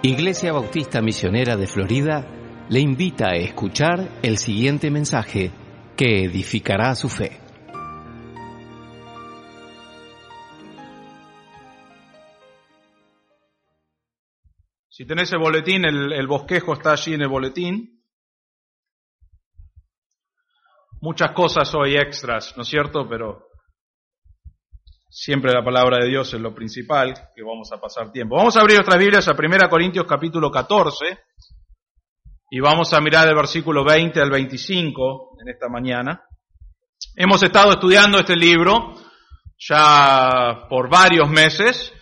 Iglesia Bautista Misionera de Florida le invita a escuchar el siguiente mensaje que edificará su fe. Si tenés el boletín, el bosquejo está allí en el boletín. Muchas cosas hoy extras, ¿no es cierto? Pero siempre la palabra de Dios es lo principal, que vamos a pasar tiempo. Vamos a abrir nuestras Biblias a 1 Corintios capítulo 14 y vamos a mirar el versículo 20 al 25 en esta mañana. Hemos estado estudiando este libro ya por varios meses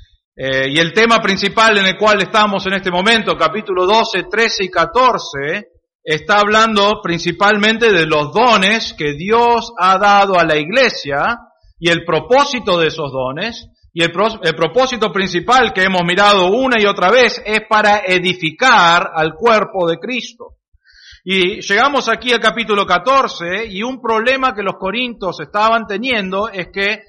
y el tema principal en el cual estamos en este momento, capítulo 12, 13 y 14, está hablando principalmente de los dones que Dios ha dado a la iglesia y el propósito de esos dones, y el propósito principal que hemos mirado una y otra vez es para edificar al cuerpo de Cristo. Y llegamos aquí al capítulo 14 y un problema que los corintios estaban teniendo es que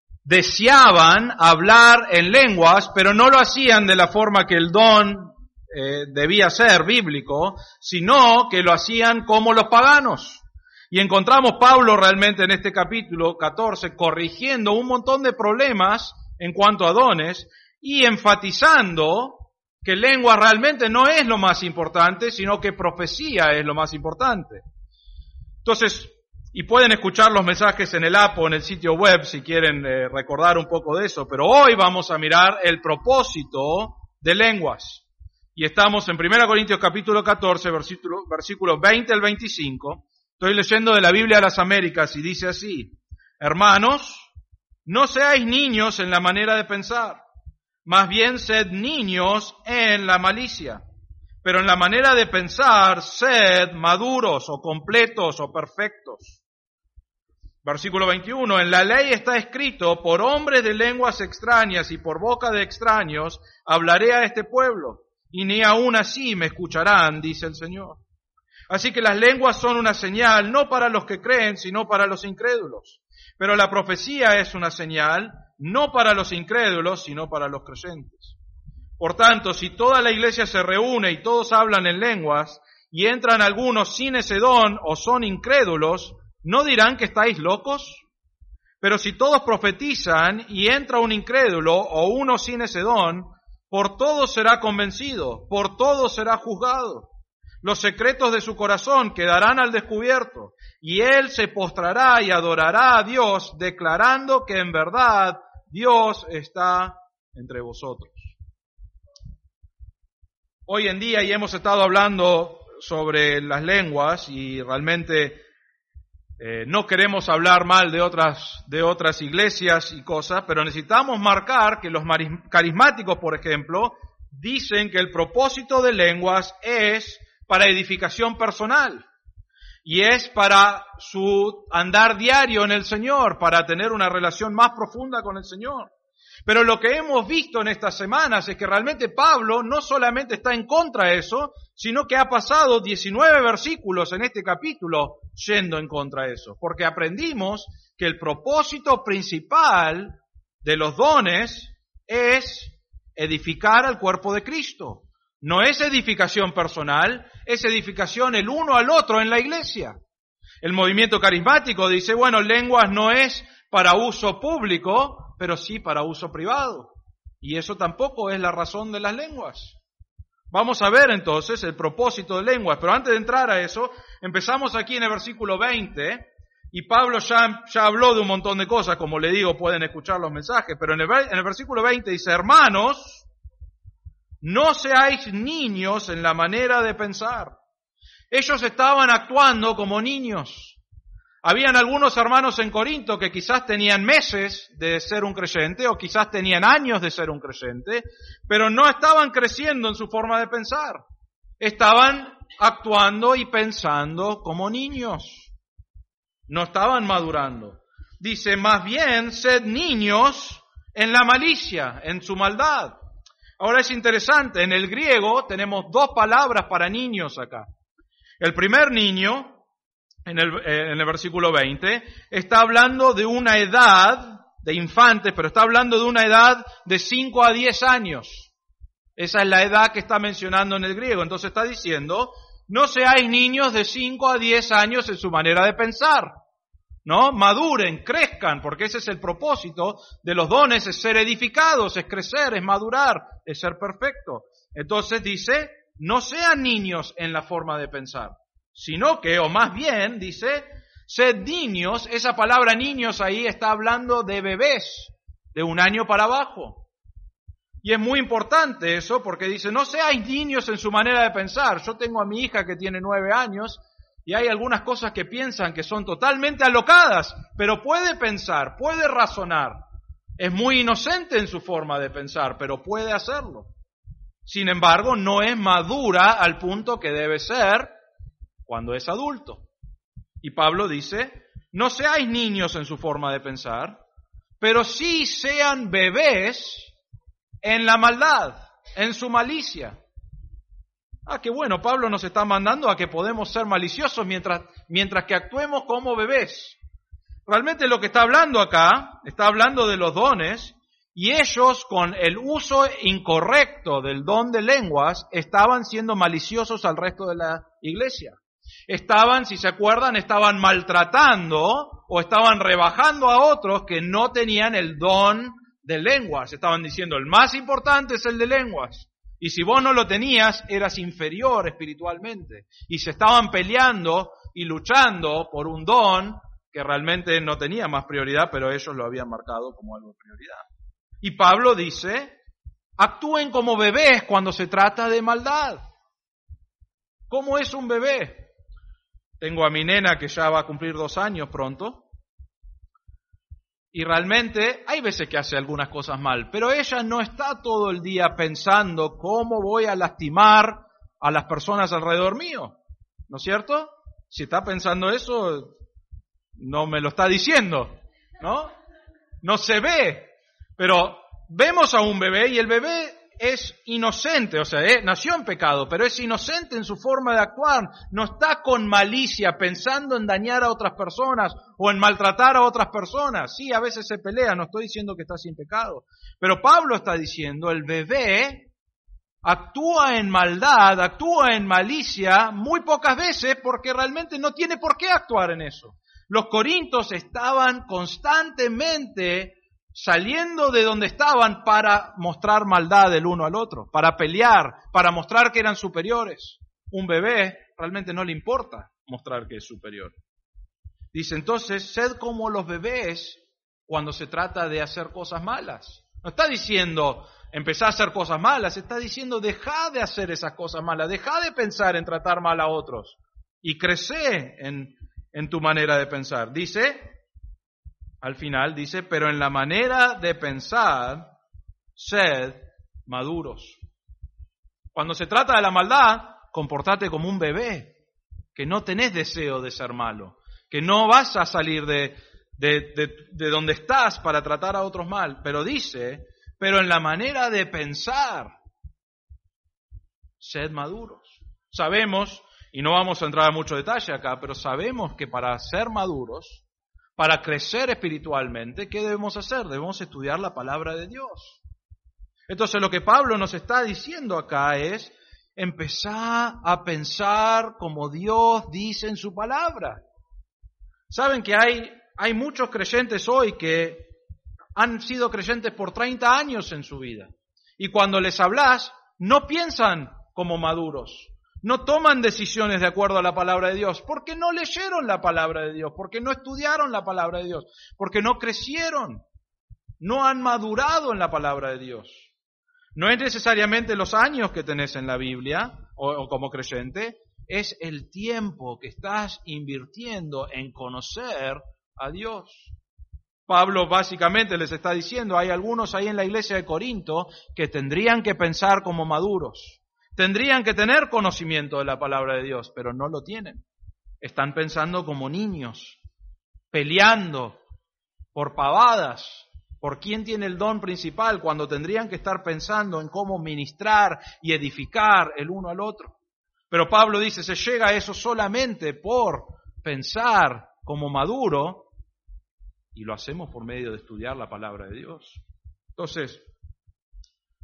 deseaban hablar en lenguas, pero no lo hacían de la forma que el don debía ser bíblico, sino que lo hacían como los paganos. Y encontramos Pablo realmente en este capítulo 14 corrigiendo un montón de problemas en cuanto a dones y enfatizando que lengua realmente no es lo más importante, sino que profecía es lo más importante. Entonces, y pueden escuchar los mensajes en el app o en el sitio web si quieren recordar un poco de eso, pero hoy vamos a mirar el propósito de lenguas. Y estamos en 1 Corintios capítulo 14, versículo 20 al 25. Estoy leyendo de la Biblia de las Américas y dice así: hermanos, no seáis niños en la manera de pensar, más bien sed niños en la malicia. Pero en la manera de pensar, sed maduros o completos o perfectos. Versículo 21, en la ley está escrito, por hombres de lenguas extrañas y por boca de extraños hablaré a este pueblo, y ni aun así me escucharán, dice el Señor. Así que las lenguas son una señal, no para los que creen, sino para los incrédulos. Pero la profecía es una señal, no para los incrédulos, sino para los creyentes. Por tanto, si toda la iglesia se reúne y todos hablan en lenguas, y entran algunos sin ese don o son incrédulos, ¿no dirán que estáis locos? Pero si todos profetizan y entra un incrédulo o uno sin ese don, por todos será convencido, por todos será juzgado. Los secretos de su corazón quedarán al descubierto, y él se postrará y adorará a Dios, declarando que en verdad Dios está entre vosotros. Hoy en día, y hemos estado hablando sobre las lenguas, y realmente no queremos hablar mal de otras iglesias y cosas, pero necesitamos marcar que los carismáticos, por ejemplo, dicen que el propósito de lenguas es para edificación personal y es para su andar diario en el Señor, para tener una relación más profunda con el Señor. Pero lo que hemos visto en estas semanas es que realmente Pablo no solamente está en contra de eso, sino que ha pasado 19 versículos en este capítulo yendo en contra de eso, porque aprendimos que el propósito principal de los dones es edificar al cuerpo de Cristo. No es edificación personal, es edificación el uno al otro en la iglesia. El movimiento carismático dice, bueno, lenguas no es para uso público, pero sí para uso privado. Y eso tampoco es la razón de las lenguas. Vamos a ver entonces el propósito de lenguas, pero antes de entrar a eso, empezamos aquí en el versículo 20, y Pablo ya habló de un montón de cosas, como le digo, pueden escuchar los mensajes, pero en el versículo 20 dice, hermanos, no seáis niños en la manera de pensar. Ellos estaban actuando como niños. Habían algunos hermanos en Corinto que quizás tenían meses de ser un creyente o quizás tenían años de ser un creyente, pero no estaban creciendo en su forma de pensar. Estaban actuando y pensando como niños. No estaban madurando. Dice, más bien, sed niños en la malicia, en su maldad. Ahora es interesante, en el griego tenemos dos palabras para niños acá. El primer niño, en el versículo 20, está hablando de una edad de infantes, pero está hablando de una edad de 5 a 10 años. Esa es la edad que está mencionando en el griego. Entonces está diciendo, no seáis niños de 5 a 10 años en su manera de pensar, ¿no? Maduren, crezcan, porque ese es el propósito de los dones, es ser edificados, es crecer, es madurar, es ser perfecto. Entonces dice, no sean niños en la forma de pensar, sino que, o más bien, dice, sed niños. Esa palabra niños ahí está hablando de bebés, de 1 año para abajo. Y es muy importante eso porque dice, no seáis niños en su manera de pensar. Yo tengo a mi hija que tiene 9 años y hay algunas cosas que piensan que son totalmente alocadas, pero puede pensar, puede razonar. Es muy inocente en su forma de pensar, pero puede hacerlo. Sin embargo, no es madura al punto que debe ser cuando es adulto. Y Pablo dice, no seáis niños en su forma de pensar, pero sí sean bebés en la maldad, en su malicia. Qué bueno, Pablo nos está mandando a que podemos ser maliciosos mientras que actuemos como bebés. Realmente lo que está hablando acá, está hablando de los dones, y ellos con el uso incorrecto del don de lenguas estaban siendo maliciosos al resto de la iglesia. Estaban, si se acuerdan, estaban maltratando o estaban rebajando a otros que no tenían el don de lenguas. Estaban diciendo, el más importante es el de lenguas. Y si vos no lo tenías, eras inferior espiritualmente. Y se estaban peleando y luchando por un don que realmente no tenía más prioridad, pero ellos lo habían marcado como algo de prioridad. Y Pablo dice, actúen como bebés cuando se trata de maldad. ¿Cómo es un bebé? Tengo a mi nena que ya va a cumplir 2 años pronto. Y realmente hay veces que hace algunas cosas mal, pero ella no está todo el día pensando cómo voy a lastimar a las personas alrededor mío, ¿no es cierto? Si está pensando eso, no me lo está diciendo, ¿no? No se ve, pero vemos a un bebé y el bebé es inocente, o sea, nació en pecado, pero es inocente en su forma de actuar, no está con malicia pensando en dañar a otras personas o en maltratar a otras personas. Sí, a veces se pelea, no estoy diciendo que está sin pecado, pero Pablo está diciendo, el bebé actúa en maldad, actúa en malicia muy pocas veces porque realmente no tiene por qué actuar en eso. Los corintios estaban constantemente saliendo de donde estaban para mostrar maldad el uno al otro, para pelear, para mostrar que eran superiores. Un bebé realmente no le importa mostrar que es superior. Dice entonces, sed como los bebés cuando se trata de hacer cosas malas. No está diciendo, empezá a hacer cosas malas, está diciendo, dejá de hacer esas cosas malas, dejá de pensar en tratar mal a otros y crecé en tu manera de pensar. Dice, al final dice, pero en la manera de pensar, sed maduros. Cuando se trata de la maldad, comportate como un bebé, que no tenés deseo de ser malo, que no vas a salir de donde estás para tratar a otros mal. Pero dice, pero en la manera de pensar, sed maduros. Sabemos, y no vamos a entrar a mucho detalle acá, pero sabemos que para ser maduros, para crecer espiritualmente, ¿qué debemos hacer? Debemos estudiar la palabra de Dios. Entonces lo que Pablo nos está diciendo acá es, empezar a pensar como Dios dice en su palabra. Saben que hay muchos creyentes hoy que han sido creyentes por 30 años en su vida. Y cuando les hablas, no piensan como maduros. No toman decisiones de acuerdo a la palabra de Dios, porque no leyeron la palabra de Dios, porque no estudiaron la palabra de Dios, porque no crecieron, no han madurado en la palabra de Dios. No es necesariamente los años que tenés en la Biblia o como creyente, es el tiempo que estás invirtiendo en conocer a Dios. Pablo básicamente les está diciendo, hay algunos ahí en la iglesia de Corinto que tendrían que pensar como maduros. Tendrían que tener conocimiento de la palabra de Dios, pero no lo tienen. Están pensando como niños, peleando por pavadas, por quién tiene el don principal, cuando tendrían que estar pensando en cómo ministrar y edificar el uno al otro. Pero Pablo dice, se llega a eso solamente por pensar como maduro, y lo hacemos por medio de estudiar la palabra de Dios. Entonces,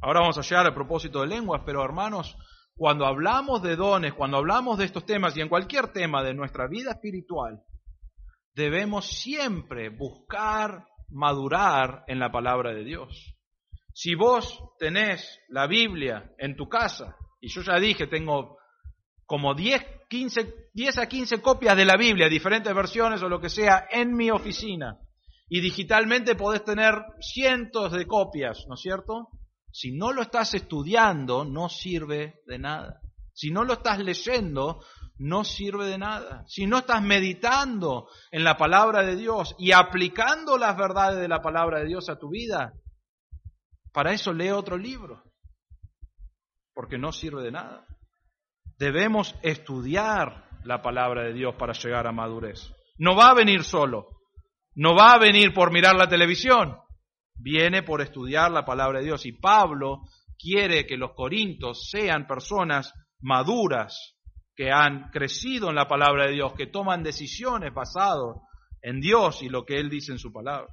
Ahora vamos a llegar al propósito de lenguas, pero hermanos, cuando hablamos de dones, cuando hablamos de estos temas y en cualquier tema de nuestra vida espiritual, debemos siempre buscar madurar en la palabra de Dios. Si vos tenés la Biblia en tu casa, y yo ya dije, tengo como 10 a 15 copias de la Biblia, diferentes versiones o lo que sea, en mi oficina, y digitalmente podés tener cientos de copias, ¿no es cierto? Si no lo estás estudiando, no sirve de nada. Si no lo estás leyendo, no sirve de nada. Si no estás meditando en la palabra de Dios y aplicando las verdades de la palabra de Dios a tu vida, para eso lee otro libro, porque no sirve de nada. Debemos estudiar la palabra de Dios para llegar a madurez. No va a venir solo, no va a venir por mirar la televisión. Viene por estudiar la palabra de Dios. Y Pablo quiere que los corintios sean personas maduras, que han crecido en la palabra de Dios, que toman decisiones basadas en Dios y lo que Él dice en su palabra.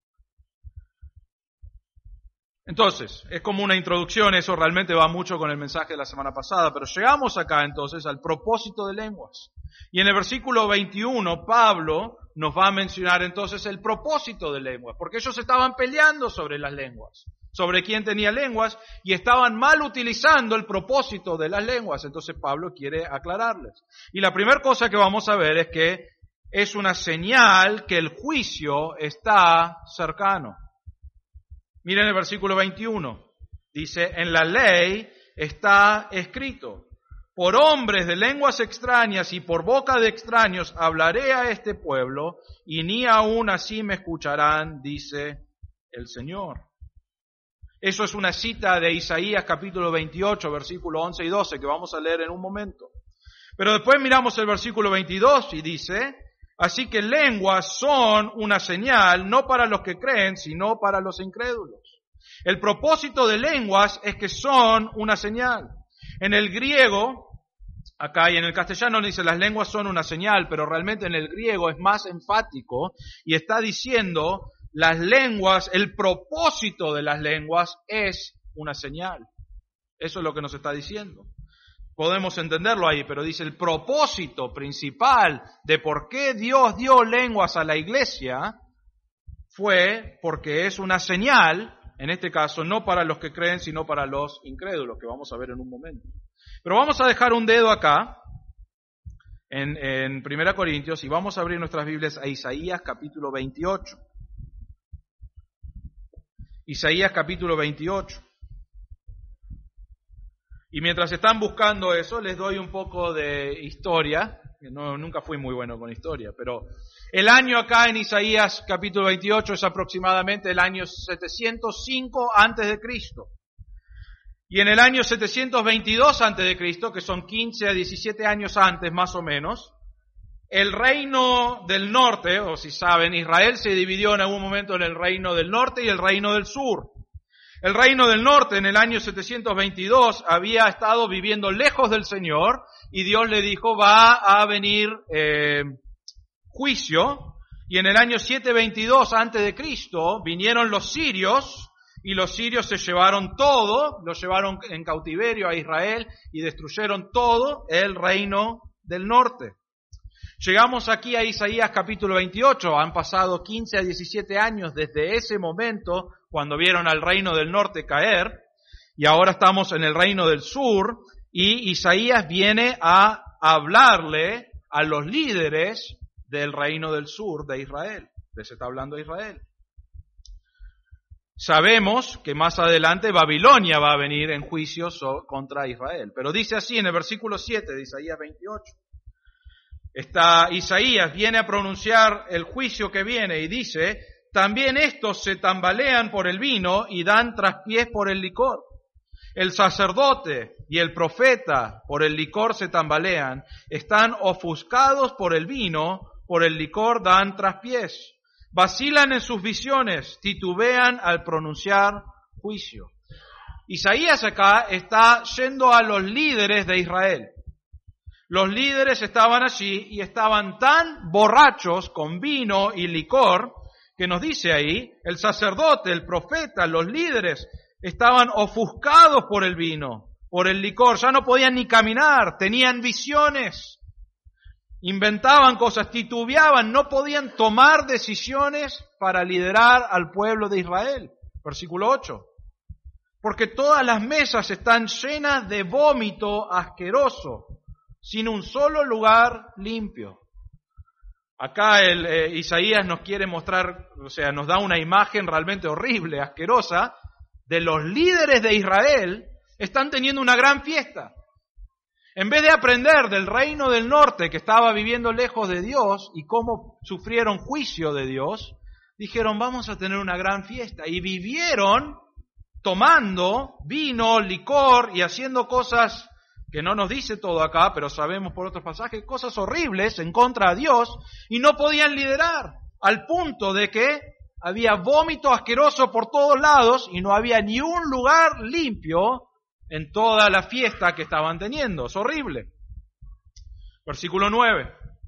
Entonces, es como una introducción, eso realmente va mucho con el mensaje de la semana pasada, pero llegamos acá entonces al propósito de lenguas. Y en el versículo 21, Pablo nos va a mencionar entonces el propósito de lenguas, porque ellos estaban peleando sobre las lenguas, sobre quién tenía lenguas, y estaban mal utilizando el propósito de las lenguas. Entonces Pablo quiere aclararles. Y la primera cosa que vamos a ver es que es una señal que el juicio está cercano. Miren el versículo 21. Dice, en la ley está escrito, por hombres de lenguas extrañas y por boca de extraños hablaré a este pueblo, y ni aún así me escucharán, dice el Señor. Eso es una cita de Isaías capítulo 28, versículo 11 y 12, que vamos a leer en un momento. Pero después miramos el versículo 22 y dice, así que lenguas son una señal, no para los que creen, sino para los incrédulos. El propósito de lenguas es que son una señal. En el griego, acá y en el castellano dice las lenguas son una señal, pero realmente en el griego es más enfático y está diciendo las lenguas, el propósito de las lenguas es una señal. Eso es lo que nos está diciendo. Podemos entenderlo ahí, pero dice el propósito principal de por qué Dios dio lenguas a la iglesia fue porque es una señal, en este caso no para los que creen, sino para los incrédulos, que vamos a ver en un momento. Pero vamos a dejar un dedo acá, en 1 Corintios, y vamos a abrir nuestras Biblias a Isaías capítulo 28. Isaías capítulo 28. Y mientras están buscando eso, les doy un poco de historia. Nunca fui muy bueno con historia, pero el año acá en Isaías capítulo 28 es aproximadamente el año 705 antes de Cristo. Y en el año 722 antes de Cristo, que son 15 a 17 años antes más o menos, el reino del norte, o si saben, Israel se dividió en algún momento en el reino del norte y el reino del sur. El reino del norte en el año 722 había estado viviendo lejos del Señor y Dios le dijo va a venir juicio, y en el año 722 antes de Cristo vinieron los sirios y los sirios se llevaron todo, lo llevaron en cautiverio a Israel y destruyeron todo el reino del norte. Llegamos aquí a Isaías capítulo 28, han pasado 15 a 17 años desde ese momento cuando vieron al reino del norte caer, y ahora estamos en el reino del sur, y Isaías viene a hablarle a los líderes del reino del sur de Israel. Les está hablando a Israel. Sabemos que más adelante Babilonia va a venir en juicio contra Israel, pero dice así en el versículo 7 de Isaías 28. Isaías viene a pronunciar el juicio que viene y dice, también estos se tambalean por el vino y dan traspiés por el licor. El sacerdote y el profeta por el licor se tambalean, están ofuscados por el vino, por el licor dan traspiés. Vacilan en sus visiones, titubean al pronunciar juicio. Isaías acá está yendo a los líderes de Israel. Los líderes estaban allí y estaban tan borrachos con vino y licor que nos dice ahí, el sacerdote, el profeta, los líderes estaban ofuscados por el vino, por el licor, ya no podían ni caminar, tenían visiones, inventaban cosas, titubeaban, no podían tomar decisiones para liderar al pueblo de Israel. Versículo 8. Porque todas las mesas están llenas de vómito asqueroso, sin un solo lugar limpio. Acá Isaías nos quiere mostrar, o sea, nos da una imagen realmente horrible, asquerosa, de los líderes de Israel están teniendo una gran fiesta. En vez de aprender del reino del norte que estaba viviendo lejos de Dios y cómo sufrieron juicio de Dios, dijeron vamos a tener una gran fiesta. Y vivieron tomando vino, licor y haciendo cosas que no nos dice todo acá, pero sabemos por otros pasajes, cosas horribles en contra de Dios y no podían liderar, al punto de que había vómito asqueroso por todos lados y no había ni un lugar limpio en toda la fiesta que estaban teniendo. Es horrible. Versículo 9.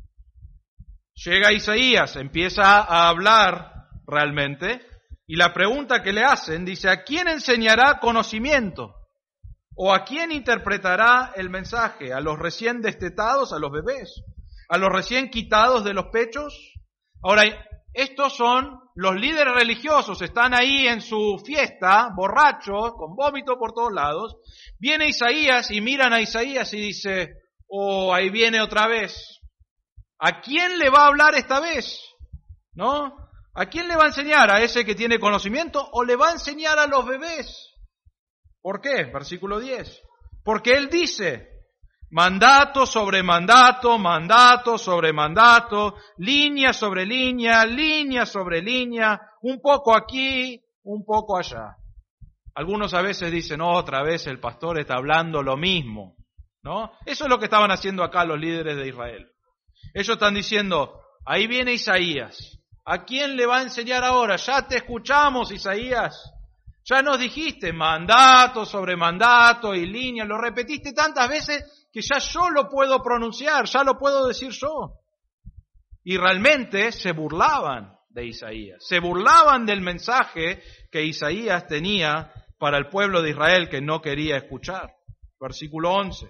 Llega Isaías, empieza a hablar realmente, y la pregunta que le hacen dice, ¿a quién enseñará conocimiento? ¿O a quién interpretará el mensaje? ¿A los recién destetados, a los bebés? ¿A los recién quitados de los pechos? Ahora, estos son los líderes religiosos, están ahí en su fiesta, borrachos, con vómito por todos lados. Viene Isaías y miran a Isaías y dice, oh, ahí viene otra vez. ¿A quién le va a hablar esta vez? ¿No? ¿A quién le va a enseñar? ¿A ese que tiene conocimiento? ¿O le va a enseñar a los bebés? ¿Por qué? Versículo 10. Porque él dice, mandato sobre mandato, mandato sobre mandato, línea sobre línea, línea sobre línea, un poco aquí, un poco allá. Algunos a veces dicen, otra vez el pastor está hablando lo mismo, ¿no? Eso es lo que estaban haciendo acá los líderes de Israel. Ellos están diciendo, ahí viene Isaías. ¿A quién le va a enseñar ahora? Ya te escuchamos, Isaías. Ya nos dijiste mandato sobre mandato y línea. Lo repetiste tantas veces que ya yo lo puedo pronunciar, ya lo puedo decir yo. Y realmente se burlaban de Isaías. Se burlaban del mensaje que Isaías tenía para el pueblo de Israel que no quería escuchar. Versículo 11.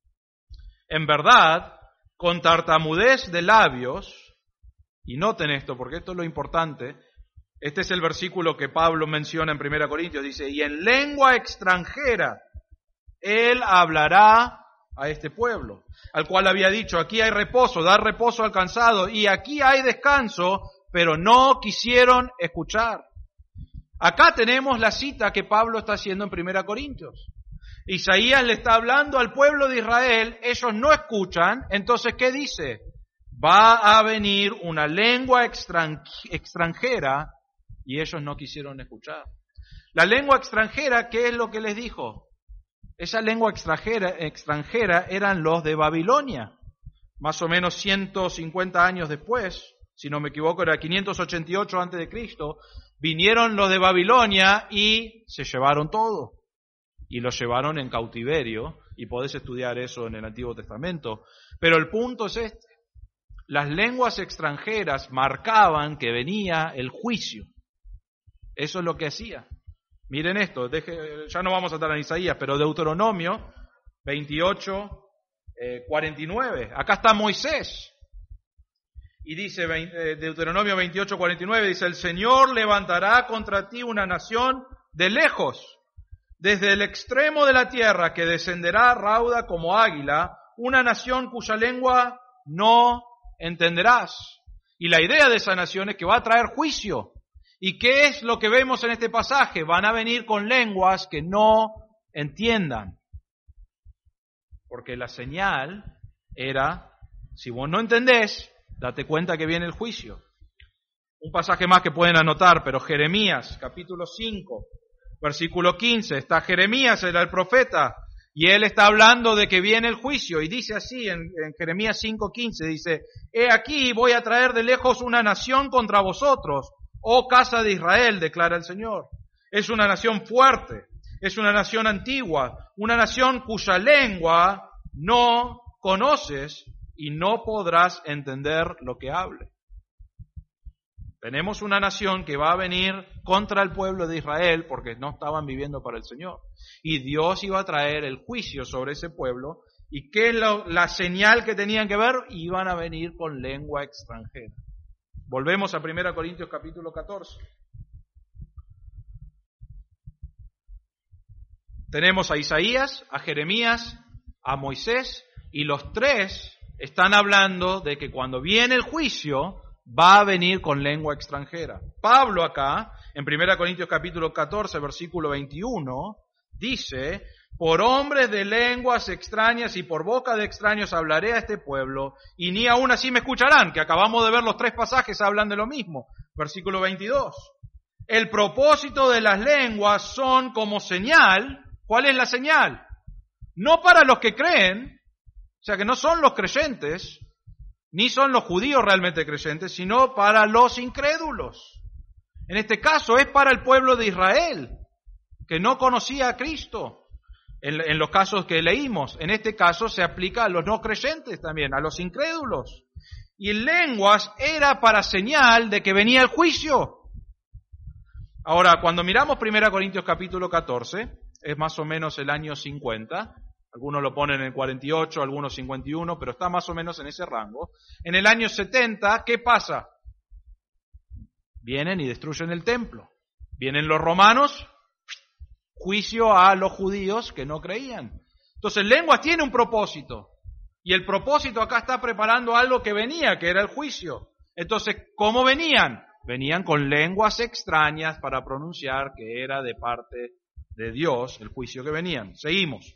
En verdad, con tartamudez de labios, y noten esto porque esto es lo importante, este es el versículo que Pablo menciona en 1 Corintios, dice, y en lengua extranjera él hablará a este pueblo, al cual había dicho, aquí hay reposo, dar reposo al cansado, y aquí hay descanso, pero no quisieron escuchar. Acá tenemos la cita que Pablo está haciendo en 1 Corintios. Isaías le está hablando al pueblo de Israel, ellos no escuchan, entonces ¿qué dice? Va a venir una lengua extranjera y ellos no quisieron escuchar. La lengua extranjera, ¿qué es lo que les dijo? Esa lengua extranjera eran los de Babilonia. Más o menos 150 años después, si no me equivoco, era 588 antes de Cristo, vinieron los de Babilonia y se llevaron todo. Y lo llevaron en cautiverio, y podés estudiar eso en el Antiguo Testamento. Pero el punto es este. Las lenguas extranjeras marcaban que venía el juicio. Eso es lo que hacía. Miren esto, ya no vamos a estar en Isaías, pero Deuteronomio 28, 49. Acá está Moisés. Y dice Deuteronomio 28, 49, dice, el Señor levantará contra ti una nación de lejos, desde el extremo de la tierra, que descenderá rauda como águila, una nación cuya lengua no entenderás. Y la idea de esa nación es que va a traer juicio. ¿Y qué es lo que vemos en este pasaje? Van a venir con lenguas que no entiendan. Porque la señal era, si vos no entendés, date cuenta que viene el juicio. Un pasaje más que pueden anotar, pero Jeremías, capítulo 5, versículo 15. Está Jeremías, era el profeta, y él está hablando de que viene el juicio, y dice así en Jeremías 5:15, dice, he aquí voy a traer de lejos una nación contra vosotros, oh casa de Israel, declara el Señor. Es una nación fuerte, es una nación antigua, una nación cuya lengua no conoces y no podrás entender lo que hable. Tenemos una nación que va a venir contra el pueblo de Israel porque no estaban viviendo para el Señor. Y Dios iba a traer el juicio sobre ese pueblo. ¿Y qué es la señal que tenían que ver? Iban a venir con lengua extranjera. Volvemos a 1 Corintios capítulo 14. Tenemos a Isaías, a Jeremías, a Moisés, y los tres están hablando de que cuando viene el juicio va a venir con lengua extranjera. Pablo acá, en 1 Corintios capítulo 14, versículo 21, dice: por hombres de lenguas extrañas y por boca de extraños hablaré a este pueblo, y ni aún así me escucharán, que acabamos de ver los tres pasajes hablan de lo mismo. Versículo 22. El propósito de las lenguas son como señal. ¿Cuál es la señal? No para los que creen, o sea que no son los creyentes, ni son los judíos realmente creyentes, sino para los incrédulos. En este caso es para el pueblo de Israel, que no conocía a Cristo. En los casos que leímos, en este caso se aplica a los no creyentes también, a los incrédulos. Y lenguas era para señal de que venía el juicio. Ahora, cuando miramos 1 Corintios capítulo 14, es más o menos el año 50, algunos lo ponen en 48, algunos 51, pero está más o menos en ese rango. En el año 70, ¿qué pasa? Vienen y destruyen el templo. Vienen los romanos, juicio a los judíos que no creían. Entonces, lenguas tiene un propósito. Y el propósito acá está preparando algo que venía, que era el juicio. Entonces, ¿cómo venían? Venían con lenguas extrañas para pronunciar que era de parte de Dios el juicio que venían. Seguimos.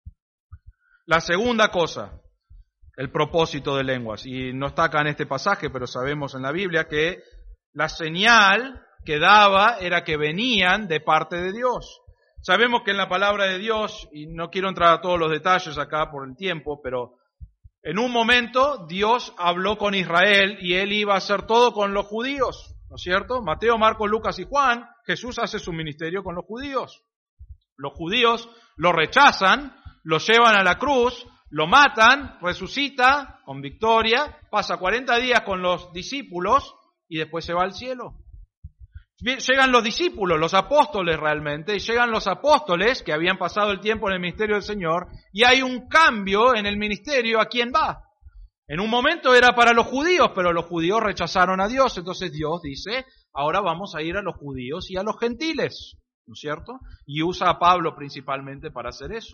La segunda cosa, el propósito de lenguas. Y no está acá en este pasaje, pero sabemos en la Biblia que la señal que daba era que venían de parte de Dios. Sabemos que en la palabra de Dios, y no quiero entrar a todos los detalles acá por el tiempo, pero en un momento Dios habló con Israel y Él iba a hacer todo con los judíos, ¿no es cierto? Mateo, Marcos, Lucas y Juan, Jesús hace su ministerio con los judíos. Los judíos lo rechazan, lo llevan a la cruz, lo matan, resucita con victoria, pasa 40 días con los discípulos y después se va al cielo. Llegan los discípulos, los apóstoles realmente, y llegan los apóstoles que habían pasado el tiempo en el ministerio del Señor, y hay un cambio en el ministerio. ¿A quién va? En un momento era para los judíos, pero los judíos rechazaron a Dios, entonces Dios dice, ahora vamos a ir a los judíos y a los gentiles, ¿no es cierto? Y usa a Pablo principalmente para hacer eso.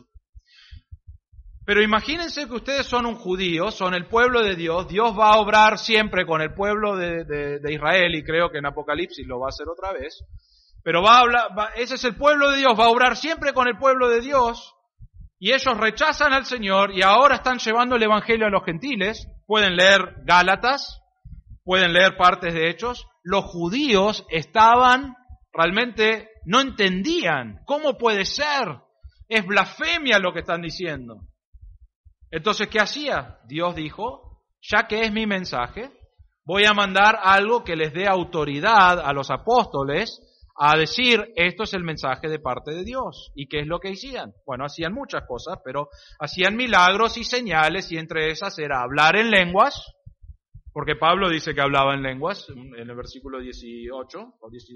Pero imagínense que ustedes son un judío, son el pueblo de Dios, Dios va a obrar siempre con el pueblo de Israel, y creo que en Apocalipsis lo va a hacer otra vez, pero ese es el pueblo de Dios, va a obrar siempre con el pueblo de Dios, y ellos rechazan al Señor, y ahora están llevando el Evangelio a los gentiles. Pueden leer Gálatas, pueden leer partes de Hechos. Los judíos realmente no entendían, ¿cómo puede ser? Es blasfemia lo que están diciendo. Entonces, ¿qué hacía? Dios dijo, ya que es mi mensaje, voy a mandar algo que les dé autoridad a los apóstoles a decir, esto es el mensaje de parte de Dios. ¿Y qué es lo que hacían? Bueno, hacían muchas cosas, pero hacían milagros y señales, y entre esas era hablar en lenguas, porque Pablo dice que hablaba en lenguas, en el versículo 18,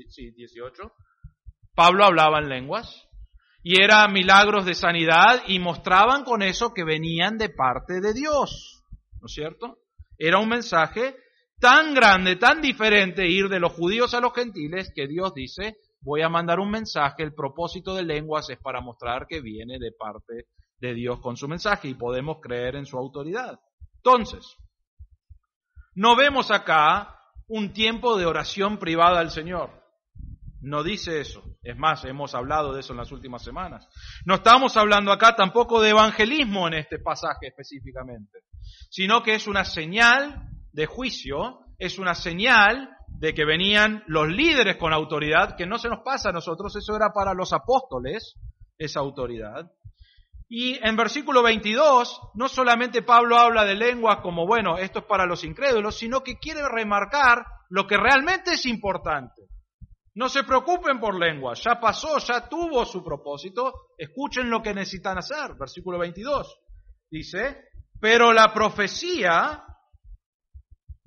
Pablo hablaba en lenguas. Y eran milagros de sanidad y mostraban con eso que venían de parte de Dios, ¿no es cierto? Era un mensaje tan grande, tan diferente ir de los judíos a los gentiles que Dios dice, voy a mandar un mensaje, el propósito de lenguas es para mostrar que viene de parte de Dios con su mensaje y podemos creer en su autoridad. Entonces, no vemos acá un tiempo de oración privada al Señor. No dice eso. Es más, hemos hablado de eso en las últimas semanas. No estamos hablando acá tampoco de evangelismo en este pasaje específicamente, sino que es una señal de juicio, es una señal de que venían los líderes con autoridad, que no se nos pasa a nosotros, eso era para los apóstoles, esa autoridad. Y en versículo 22, no solamente Pablo habla de lenguas como, bueno, esto es para los incrédulos, sino que quiere remarcar lo que realmente es importante. No se preocupen por lenguas, ya pasó, ya tuvo su propósito, escuchen lo que necesitan hacer. Versículo 22 dice, pero la profecía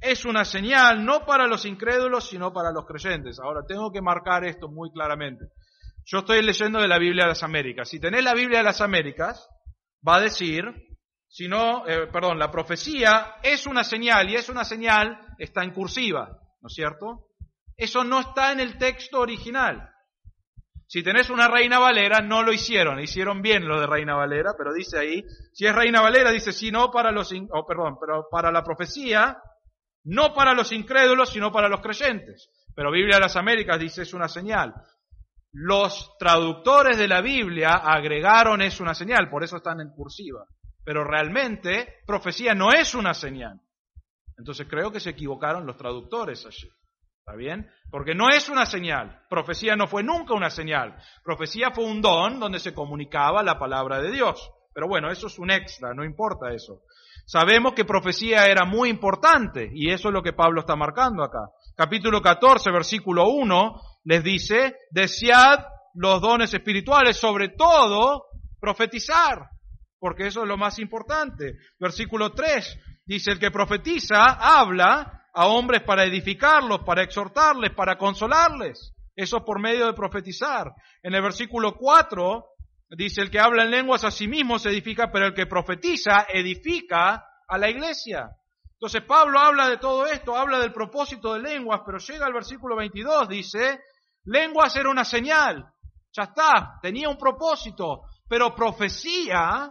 es una señal no para los incrédulos, sino para los creyentes. Ahora, tengo que marcar esto muy claramente. Yo estoy leyendo de la Biblia de las Américas. Si tenés la Biblia de las Américas, va a decir, la profecía es una señal, y es una señal, está en cursiva, ¿no es cierto? Eso no está en el texto original. Si tenés una Reina Valera, no lo hicieron bien lo de Reina Valera, pero dice ahí, si es Reina Valera, dice, pero para la profecía, no para los incrédulos, sino para los creyentes. Pero Biblia de las Américas dice, es una señal. Los traductores de la Biblia agregaron es una señal, por eso están en cursiva. Pero realmente, profecía no es una señal. Entonces creo que se equivocaron los traductores allí. ¿Está bien? Porque no es una señal. Profecía no fue nunca una señal. Profecía fue un don donde se comunicaba la palabra de Dios. Pero bueno, eso es un extra, no importa eso. Sabemos que profecía era muy importante, y eso es lo que Pablo está marcando acá. Capítulo 14, versículo 1, les dice, desead los dones espirituales, sobre todo profetizar, porque eso es lo más importante. Versículo 3, dice, el que profetiza habla a hombres para edificarlos, para exhortarles, para consolarles. Eso es por medio de profetizar. En el versículo 4, dice, el que habla en lenguas a sí mismo se edifica, pero el que profetiza edifica a la iglesia. Entonces Pablo habla de todo esto, habla del propósito de lenguas, pero llega al versículo 22, dice, lenguas era una señal, ya está, tenía un propósito, pero profecía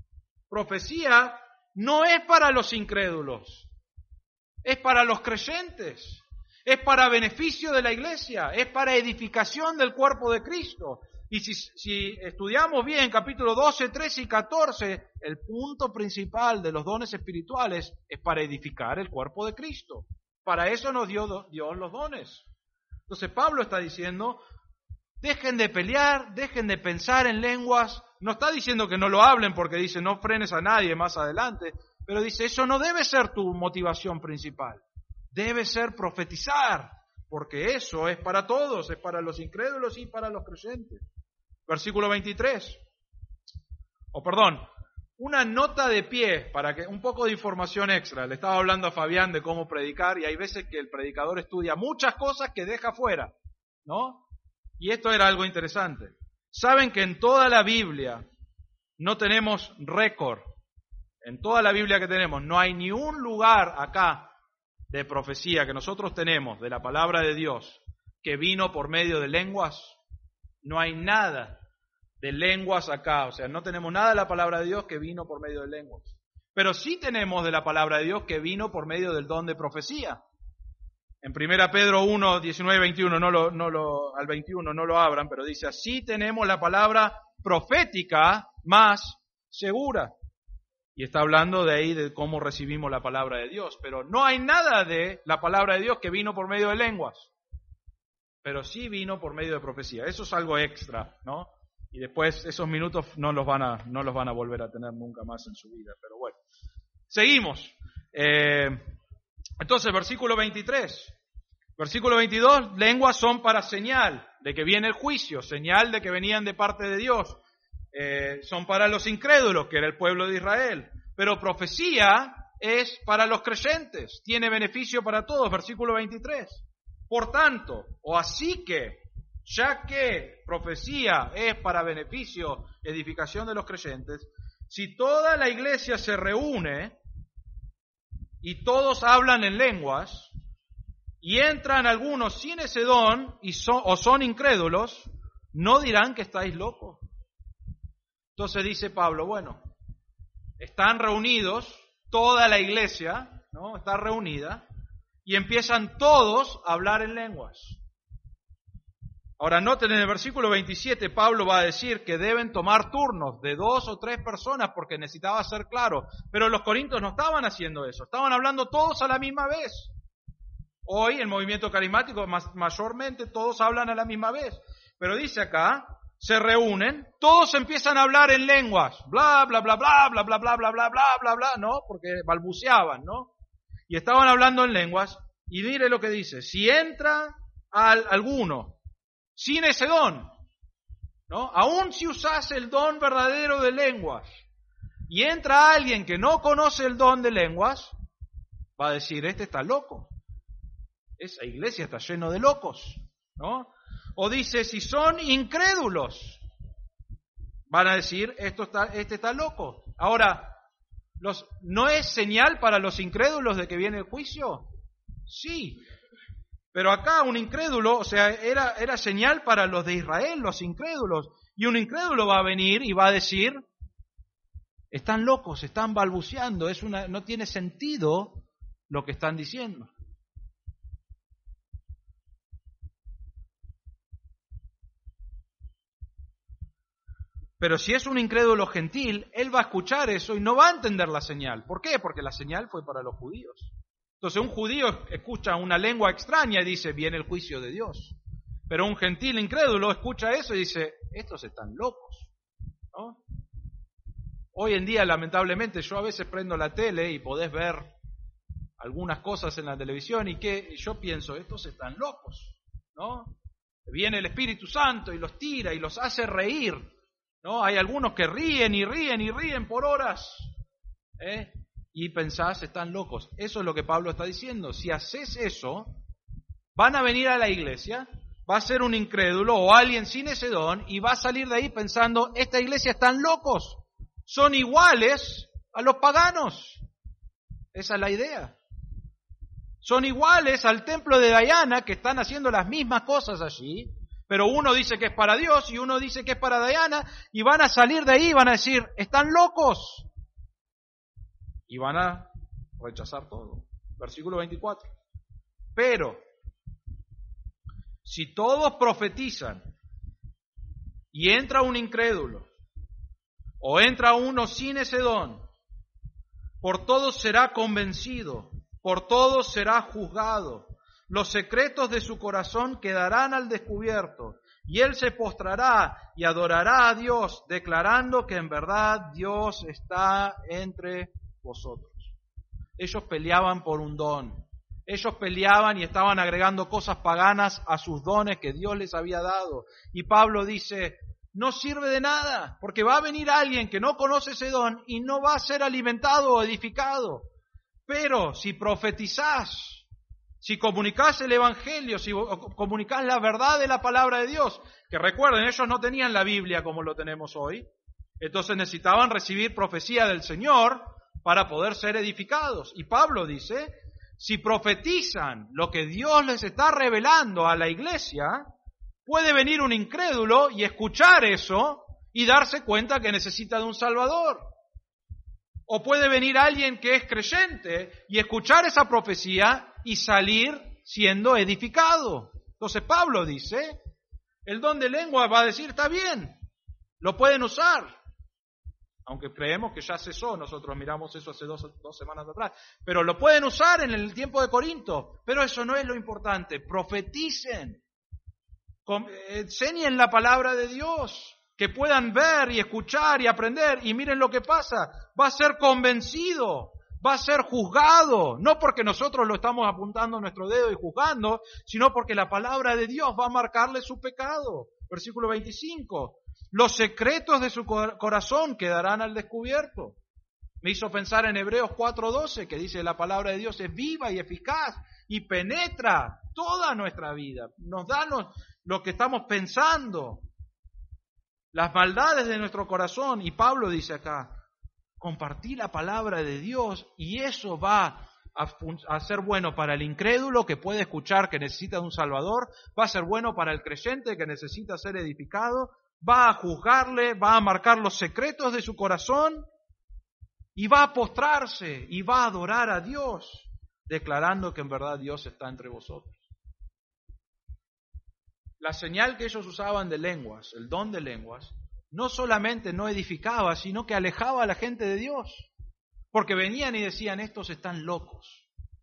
no es para los incrédulos, es para los creyentes, es para beneficio de la iglesia, es para edificación del cuerpo de Cristo. Y si estudiamos bien capítulo 12, 13 y 14, el punto principal de los dones espirituales es para edificar el cuerpo de Cristo. Para eso nos dio Dios los dones. Entonces Pablo está diciendo, dejen de pelear, dejen de pensar en lenguas. No está diciendo que no lo hablen porque dice no frenes a nadie más adelante, pero dice eso no debe ser tu motivación principal. Debe ser profetizar, porque eso es para todos, es para los incrédulos y para los creyentes. Versículo 23. Una nota de pie para que un poco de información extra. Le estaba hablando a Fabián de cómo predicar y hay veces que el predicador estudia muchas cosas que deja fuera, ¿no? Y esto era algo interesante. Saben que en toda la Biblia no tenemos récord. En toda la Biblia que tenemos no hay ni un lugar acá de profecía que nosotros tenemos de la palabra de Dios que vino por medio de lenguas. No hay nada de lenguas acá, o sea, no tenemos nada de la palabra de Dios que vino por medio de lenguas. Pero sí tenemos de la palabra de Dios que vino por medio del don de profecía. En 1 Pedro 1, 19, 21, al 21 no lo abran, pero dice, así tenemos la palabra profética más segura. Y está hablando de ahí de cómo recibimos la palabra de Dios. Pero no hay nada de la palabra de Dios que vino por medio de lenguas. Pero sí vino por medio de profecía. Eso es algo extra, ¿no? Y después esos minutos no los van a volver a tener nunca más en su vida. Pero bueno, seguimos. Entonces, versículo 23. Versículo 22, lenguas son para señal de que viene el juicio, señal de que venían de parte de Dios. Son para los incrédulos, que era el pueblo de Israel. Pero profecía es para los creyentes, tiene beneficio para todos. Versículo 23. Por tanto, o así que, ya que profecía es para beneficio, edificación de los creyentes, si toda la iglesia se reúne y todos hablan en lenguas, y entran algunos sin ese don o son incrédulos, no dirán que estáis locos. Entonces dice Pablo, bueno, están reunidos, toda la iglesia, ¿no? Está reunida, y empiezan todos a hablar en lenguas. Ahora noten en el versículo 27, Pablo va a decir que deben tomar turnos de 2 o 3 personas porque necesitaba ser claro. Pero los corintios no estaban haciendo eso, estaban hablando todos a la misma vez. Hoy el movimiento carismático mayormente todos hablan a la misma vez. Pero dice acá, se reúnen, todos empiezan a hablar en lenguas, bla, bla, bla, bla, bla, bla, bla, bla, bla, bla, bla, bla, ¿no? Porque balbuceaban, ¿no? Y estaban hablando en lenguas, y mire lo que dice, si entra alguno sin ese don, ¿no? Aún si usás el don verdadero de lenguas, y entra alguien que no conoce el don de lenguas, va a decir, este está loco. Esa iglesia está lleno de locos, ¿no? O dice, si son incrédulos, van a decir, este está loco. Ahora, ¿no es señal para los incrédulos de que viene el juicio? Sí. Pero acá un incrédulo, o sea, era señal para los de Israel, los incrédulos. Y un incrédulo va a venir y va a decir, están locos, están balbuceando, no tiene sentido lo que están diciendo. Pero si es un incrédulo gentil, él va a escuchar eso y no va a entender la señal. ¿Por qué? Porque la señal fue para los judíos. Entonces un judío escucha una lengua extraña y dice, viene el juicio de Dios. Pero un gentil incrédulo escucha eso y dice, estos están locos, ¿no? Hoy en día, lamentablemente, yo a veces prendo la tele y podés ver algunas cosas en la televisión y yo pienso, estos están locos, ¿no? Viene el Espíritu Santo y los tira y los hace reír, ¿no? Hay algunos que ríen y ríen y ríen por horas, y pensás, están locos. Eso es lo que Pablo está diciendo. Si haces eso, van a venir a la iglesia, va a ser un incrédulo o alguien sin ese don y va a salir de ahí pensando, esta iglesia están locos, son iguales a los paganos. Esa es la idea. Son iguales al templo de Diana, que están haciendo las mismas cosas allí, pero uno dice que es para Dios y uno dice que es para Diana, y van a salir de ahí y van a decir, están locos. Y van a rechazar todo. Versículo 24. Pero, si todos profetizan y entra un incrédulo, o entra uno sin ese don, por todos será convencido, por todos será juzgado. Los secretos de su corazón quedarán al descubierto, y él se postrará y adorará a Dios, declarando que en verdad Dios está entre vosotros. Ellos peleaban por un don. Ellos peleaban y estaban agregando cosas paganas a sus dones que Dios les había dado. Y Pablo dice, no sirve de nada, porque va a venir alguien que no conoce ese don y no va a ser alimentado o edificado. Pero si profetizás, si comunicás el Evangelio, si comunicás la verdad de la palabra de Dios, que recuerden, ellos no tenían la Biblia como lo tenemos hoy, entonces necesitaban recibir profecía del Señor para poder ser edificados. Y Pablo dice, si profetizan lo que Dios les está revelando a la iglesia, puede venir un incrédulo y escuchar eso y darse cuenta que necesita de un Salvador. O puede venir alguien que es creyente y escuchar esa profecía y salir siendo edificado. Entonces Pablo dice, el don de lengua va a decir, está bien, lo pueden usar. Aunque creemos que ya cesó, nosotros miramos eso hace dos semanas atrás. Pero lo pueden usar en el tiempo de Corinto. Pero eso no es lo importante. Profeticen. Enseñen la palabra de Dios. Que puedan ver y escuchar y aprender. Y miren lo que pasa. Va a ser convencido. Va a ser juzgado. No porque nosotros lo estamos apuntando nuestro dedo y juzgando, sino porque la palabra de Dios va a marcarle su pecado. Versículo 25. Los secretos de su corazón quedarán al descubierto. Me hizo pensar en Hebreos 4:12, que dice la palabra de Dios es viva y eficaz y penetra toda nuestra vida. Nos da lo que estamos pensando, las maldades de nuestro corazón. Y Pablo dice acá, compartí la palabra de Dios y eso va a ser bueno para el incrédulo que puede escuchar que necesita de un Salvador, va a ser bueno para el creyente que necesita ser edificado, va a juzgarle, va a marcar los secretos de su corazón y va a postrarse y va a adorar a Dios, declarando que en verdad Dios está entre vosotros. La señal que ellos usaban de lenguas, el don de lenguas, no solamente no edificaba, sino que alejaba a la gente de Dios, porque venían y decían, estos están locos.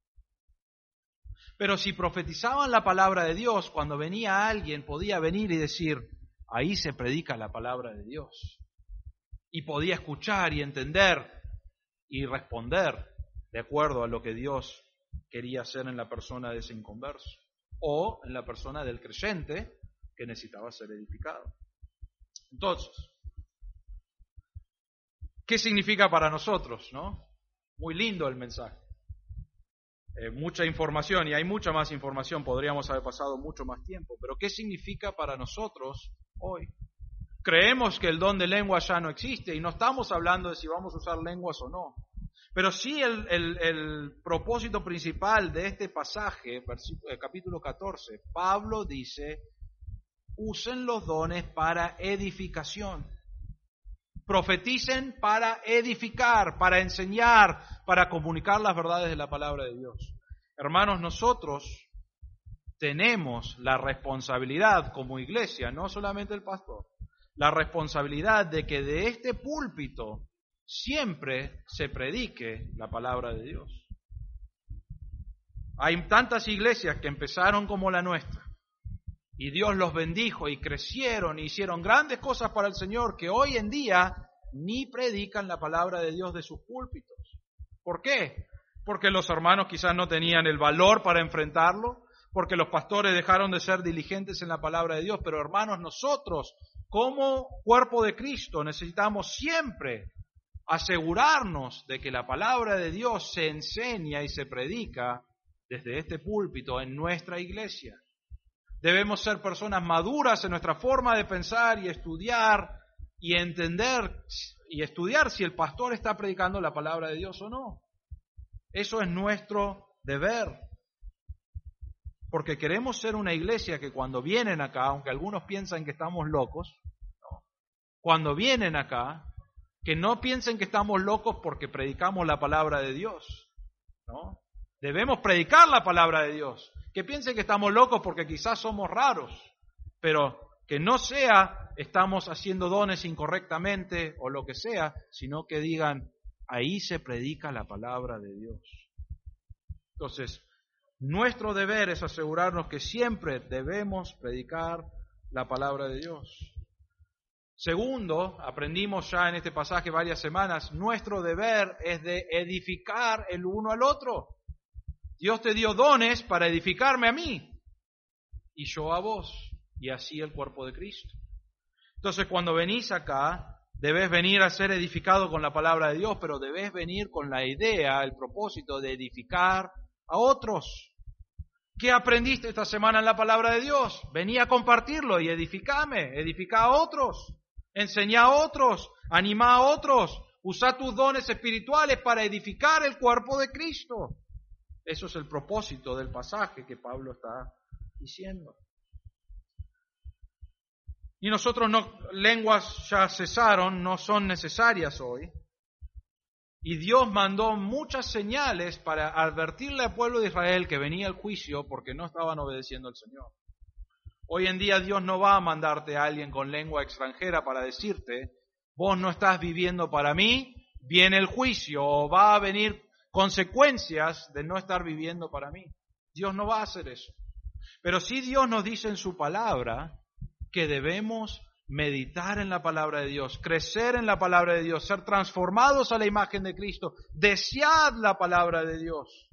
Pero si profetizaban la palabra de Dios, cuando venía alguien podía venir y decir, ahí se predica la palabra de Dios. Y podía escuchar y entender y responder de acuerdo a lo que Dios quería hacer en la persona de ese inconverso o en la persona del creyente que necesitaba ser edificado. Entonces, ¿qué significa para nosotros, no? Muy lindo el mensaje. mucha información, y hay mucha más información, podríamos haber pasado mucho más tiempo, pero ¿qué significa para nosotros hoy? Creemos que el don de lengua ya no existe, y no estamos hablando de si vamos a usar lenguas o no. Pero sí el propósito principal de este pasaje, capítulo 14, Pablo dice, usen los dones para edificación. Profeticen para edificar, para enseñar, para comunicar las verdades de la palabra de Dios. Hermanos, nosotros tenemos la responsabilidad como iglesia, no solamente el pastor, la responsabilidad de que de este púlpito siempre se predique la palabra de Dios. Hay tantas iglesias que empezaron como la nuestra, y Dios los bendijo y crecieron y hicieron grandes cosas para el Señor, que hoy en día ni predican la palabra de Dios de sus púlpitos. ¿Por qué? Porque los hermanos quizás no tenían el valor para enfrentarlo, porque los pastores dejaron de ser diligentes en la palabra de Dios. Pero hermanos, nosotros como cuerpo de Cristo necesitamos siempre asegurarnos de que la palabra de Dios se enseña y se predica desde este púlpito en nuestra iglesia. Debemos ser personas maduras en nuestra forma de pensar y estudiar y entender y estudiar si el pastor está predicando la palabra de Dios o no. Eso es nuestro deber. Porque queremos ser una iglesia que cuando vienen acá, aunque algunos piensan que estamos locos, no. Cuando vienen acá, que no piensen que estamos locos porque predicamos la palabra de Dios, ¿no? Debemos predicar la palabra de Dios. Que piensen que estamos locos porque quizás somos raros, pero que no sea estamos haciendo dones incorrectamente o lo que sea, sino que digan, ahí se predica la palabra de Dios. Entonces, nuestro deber es asegurarnos que siempre debemos predicar la palabra de Dios. Segundo, aprendimos ya en este pasaje varias semanas, nuestro deber es de edificar el uno al otro. Dios te dio dones para edificarme a mí y yo a vos, y así el cuerpo de Cristo. Entonces, cuando venís acá, debes venir a ser edificado con la palabra de Dios, pero debes venir con la idea, el propósito de edificar a otros. ¿Qué aprendiste esta semana en la palabra de Dios? Vení a compartirlo y edificame, edifica a otros, enseñá a otros, anima a otros, usa tus dones espirituales para edificar el cuerpo de Cristo. Eso es el propósito del pasaje que Pablo está diciendo. Y nosotros lenguas ya cesaron, no son necesarias hoy. Y Dios mandó muchas señales para advertirle al pueblo de Israel que venía el juicio porque no estaban obedeciendo al Señor. Hoy en día Dios no va a mandarte a alguien con lengua extranjera para decirte, vos no estás viviendo para mí, viene el juicio o va a venir consecuencias de no estar viviendo para mí. Dios no va a hacer eso. Pero sí Dios nos dice en su palabra que debemos meditar en la palabra de Dios, crecer en la palabra de Dios, ser transformados a la imagen de Cristo, desead la palabra de Dios,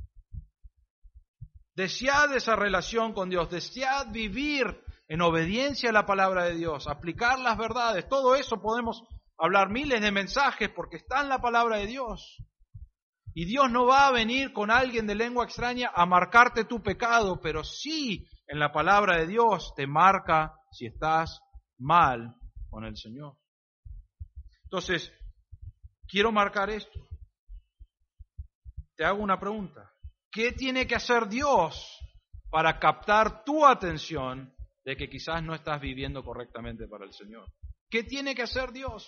desead esa relación con Dios, desead vivir en obediencia a la palabra de Dios, aplicar las verdades. Todo eso podemos hablar miles de mensajes porque está en la palabra de Dios. Y Dios no va a venir con alguien de lengua extraña a marcarte tu pecado, pero sí en la palabra de Dios te marca si estás mal con el Señor. Entonces, quiero marcar esto. Te hago una pregunta. ¿Qué tiene que hacer Dios para captar tu atención de que quizás no estás viviendo correctamente para el Señor? ¿Qué tiene que hacer Dios?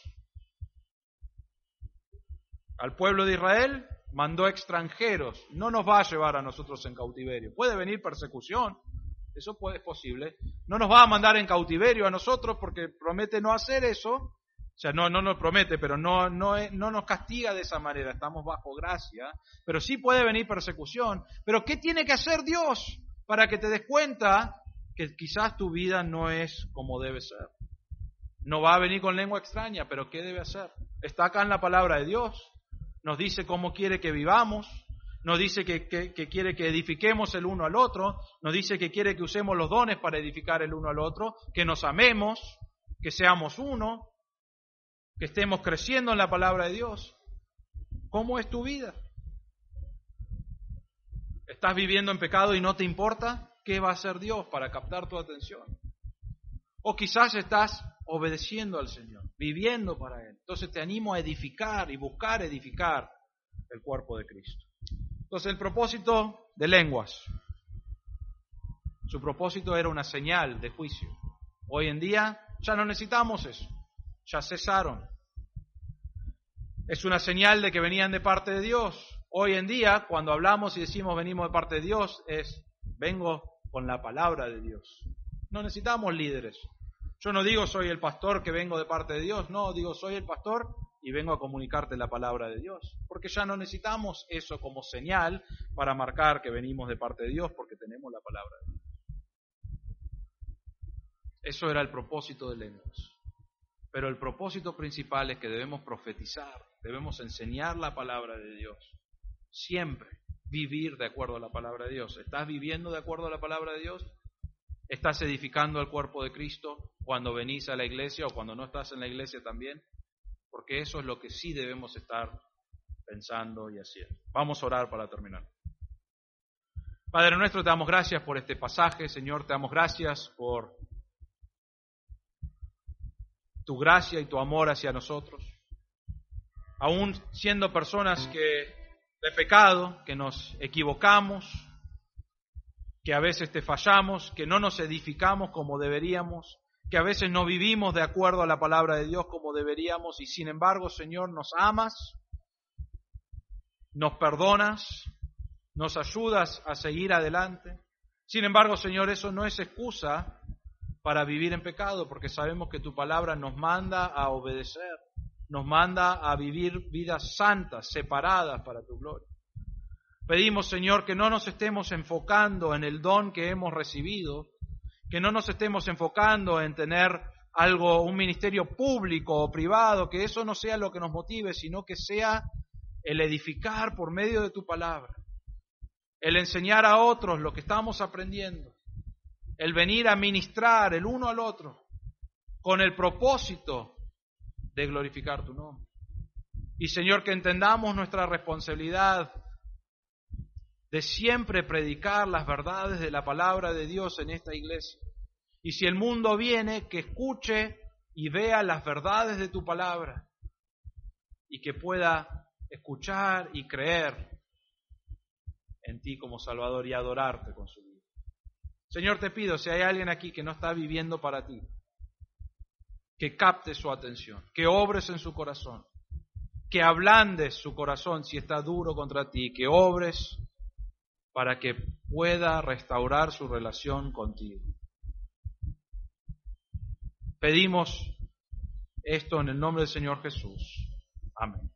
Al pueblo de Israel mandó extranjeros. No nos va a llevar a nosotros en cautiverio. Puede venir persecución. Eso es posible. No nos va a mandar en cautiverio a nosotros porque promete no hacer eso. O sea, no nos promete, pero no nos castiga de esa manera. Estamos bajo gracia. Pero sí puede venir persecución. Pero ¿qué tiene que hacer Dios para que te des cuenta que quizás tu vida no es como debe ser? No va a venir con lengua extraña, pero ¿qué debe hacer? Está acá en la palabra de Dios. Nos dice cómo quiere que vivamos. Nos dice que quiere que edifiquemos el uno al otro. Nos dice que quiere que usemos los dones para edificar el uno al otro. Que nos amemos, que seamos uno, que estemos creciendo en la palabra de Dios. ¿Cómo es tu vida? ¿Estás viviendo en pecado y no te importa? ¿Qué va a hacer Dios para captar tu atención? O quizás estás obedeciendo al Señor, viviendo para Él. Entonces te animo a edificar y buscar edificar el cuerpo de Cristo. Entonces el propósito de lenguas, su propósito era una señal de juicio. Hoy en día ya no necesitamos eso, ya cesaron. Es una señal de que venían de parte de Dios. Hoy en día, cuando hablamos y decimos venimos de parte de Dios, vengo con la palabra de Dios. No necesitamos líderes. Yo no digo soy el pastor que vengo de parte de Dios, no, digo soy el pastor y vengo a comunicarte la palabra de Dios. Porque ya no necesitamos eso como señal para marcar que venimos de parte de Dios, porque tenemos la palabra de Dios. Eso era el propósito de lenguas. Pero el propósito principal es que debemos profetizar, debemos enseñar la palabra de Dios. Siempre vivir de acuerdo a la palabra de Dios. ¿Estás viviendo de acuerdo a la palabra de Dios? ¿Estás edificando el cuerpo de Cristo cuando venís a la iglesia o cuando no estás en la iglesia también? Porque eso es lo que sí debemos estar pensando y haciendo. Vamos a orar para terminar. Padre nuestro, te damos gracias por este pasaje. Señor, te damos gracias por tu gracia y tu amor hacia nosotros. Aún siendo personas de pecado, que nos equivocamos, que a veces te fallamos, que no nos edificamos como deberíamos, que a veces no vivimos de acuerdo a la palabra de Dios como deberíamos, y sin embargo, Señor, nos amas, nos perdonas, nos ayudas a seguir adelante. Sin embargo, Señor, eso no es excusa para vivir en pecado, porque sabemos que tu palabra nos manda a obedecer, nos manda a vivir vidas santas, separadas para tu gloria. Pedimos, Señor, que no nos estemos enfocando en el don que hemos recibido, que no nos estemos enfocando en tener un ministerio público o privado, que eso no sea lo que nos motive, sino que sea el edificar por medio de tu palabra, el enseñar a otros lo que estamos aprendiendo, el venir a ministrar el uno al otro con el propósito de glorificar tu nombre. Y Señor, que entendamos nuestra responsabilidad de siempre predicar las verdades de la palabra de Dios en esta iglesia. Y si el mundo viene, que escuche y vea las verdades de tu palabra y que pueda escuchar y creer en ti como Salvador y adorarte con su vida. Señor, te pido, si hay alguien aquí que no está viviendo para ti, que capte su atención, que obres en su corazón, que ablandes su corazón si está duro contra ti, que obres para que pueda restaurar su relación contigo. Pedimos esto en el nombre del Señor Jesús. Amén.